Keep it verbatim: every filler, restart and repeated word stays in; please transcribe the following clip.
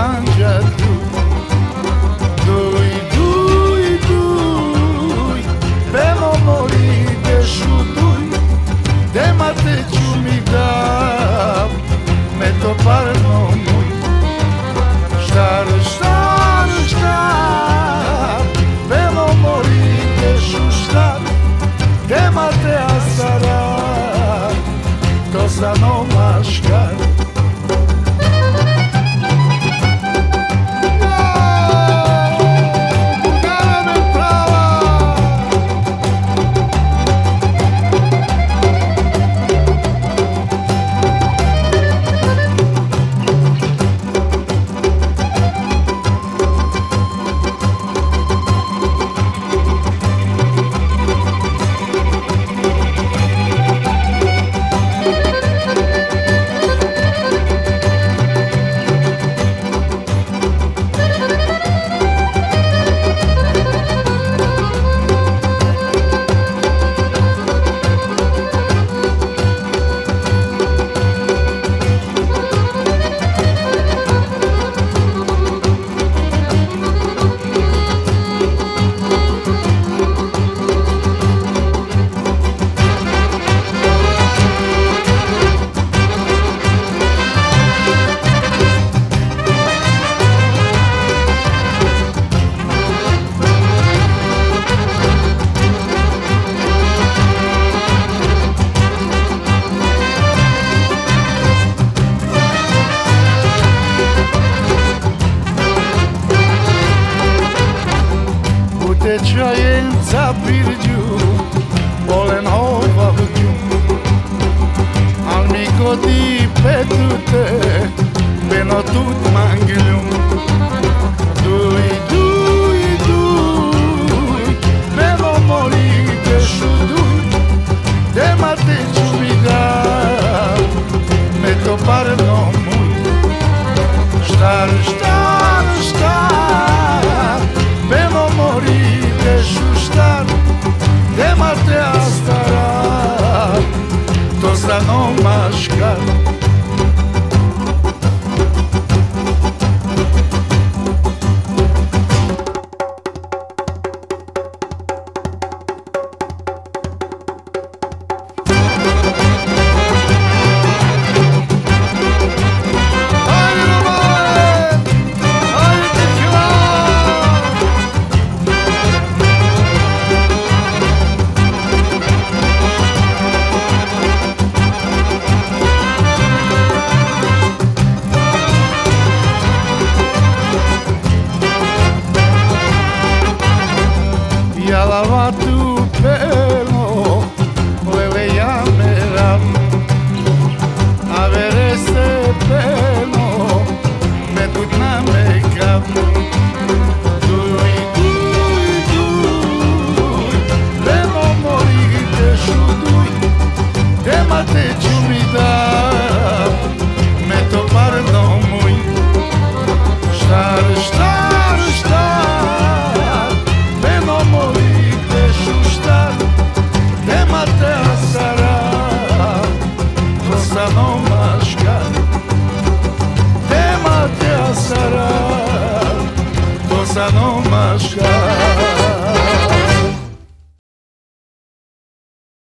mangia tu. Dui, dui, dui, pe momori de shudui, de mate ciumi da, me topar no mui. Shtar, shtar, shtar, pe momori de shushtar, de mate asarar, to sa no mashkar. Tečajenca pirđu, volen ovavđu, al mi godi petute, beno tut manglju. Duj, duj, duj, beno mori te šuduj, de mate čubi da, me to parno muj. Štar, štar, štar, beno mori shushtar, de mate astarar, to sa no mashkar. Ja lavatu pelo, lele ja meram, a vere se pelo, me tut na mekam. Duj, duj, duj, lemo mori te šuduj, de mate čumi da, me to parno muj. Štar, štar, štar, beno mori te shushtar, de mate asarar, to sa no mashkar. De mate asarar, to sa no mashkar.